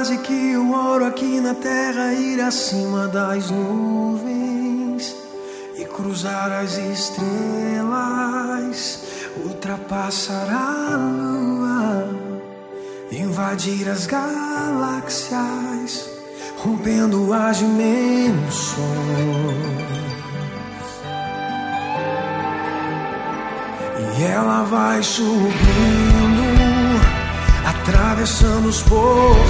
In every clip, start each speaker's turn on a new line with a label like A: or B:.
A: frase que eu oro aqui na terra: ir acima das nuvens e cruzar as estrelas, ultrapassar a lua, invadir as galáxias, rompendo as dimensões. E ela vai subindo, atravessando os portais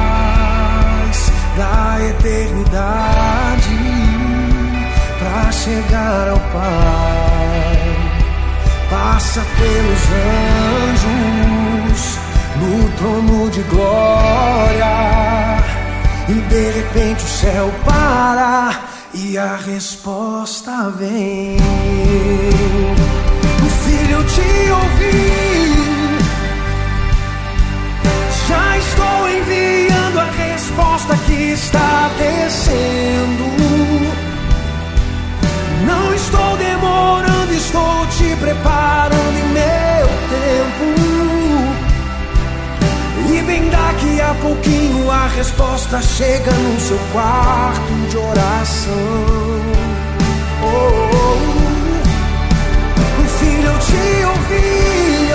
A: da eternidade, pra chegar ao Pai. Passa pelos anjos no trono de glória, e de repente o céu para e a resposta vem. Filho, eu te ouvi, já estou enviando a resposta que está descendo. Não estou demorando, estou te preparando em meu tempo. E bem daqui a pouquinho a resposta chega no seu quarto de oração. Filho, eu te ouvi,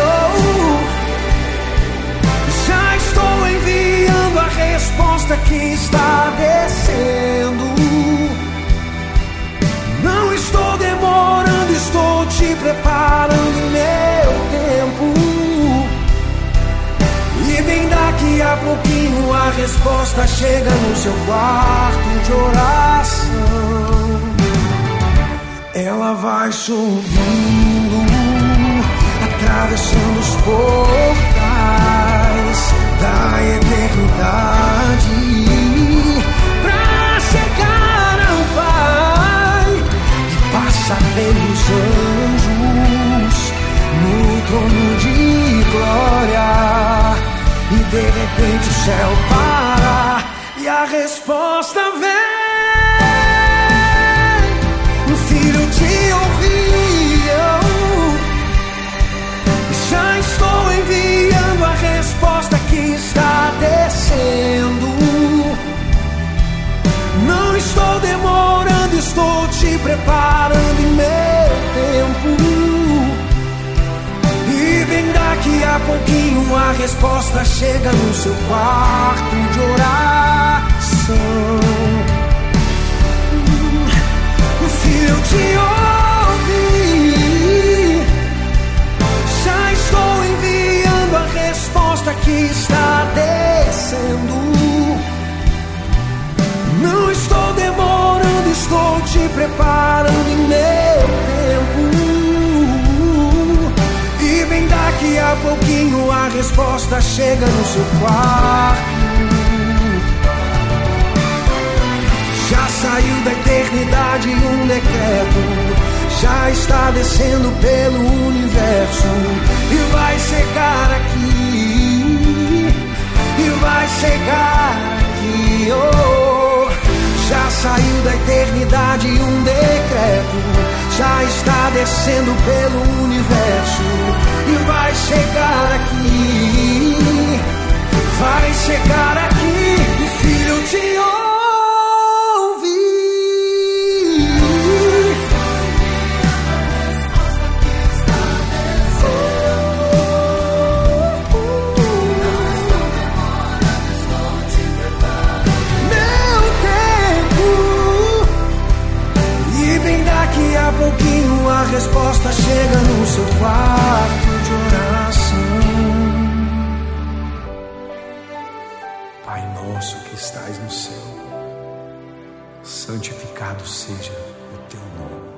A: já estou enviando a resposta que está descendo. Não estou demorando, estou te preparando em meu tempo. E bem daqui a pouquinho a resposta chega no seu quarto de oração. Ela vai subindo, atravessando os portais da eternidade, pra chegar ao Pai. E passa pelos anjos no trono de glória, e de repente o céu para e a resposta vem. Filho, eu te ouvi, já estou enviando a resposta que está descendo. Não estou demorando, estou te preparando em meu tempo. E bem daqui a pouquinho a resposta chega no seu quarto de oração. Filho, eu te ouvi, já estou enviando a resposta que está descendo. Não estou demorando, estou te preparando em meu tempo. E bem daqui a pouquinho a resposta chega no seu quarto. Já saiu da eternidade um decreto, já está descendo pelo universo, e vai chegar aqui, e vai chegar aqui. Já saiu da eternidade um decreto, já está descendo pelo universo, e vai chegar aqui, vai chegar aqui. E filho, eu te ouvi, a pouquinho a resposta chega no seu quarto de oração. Pai nosso que estais no céu, santificado seja o teu nome.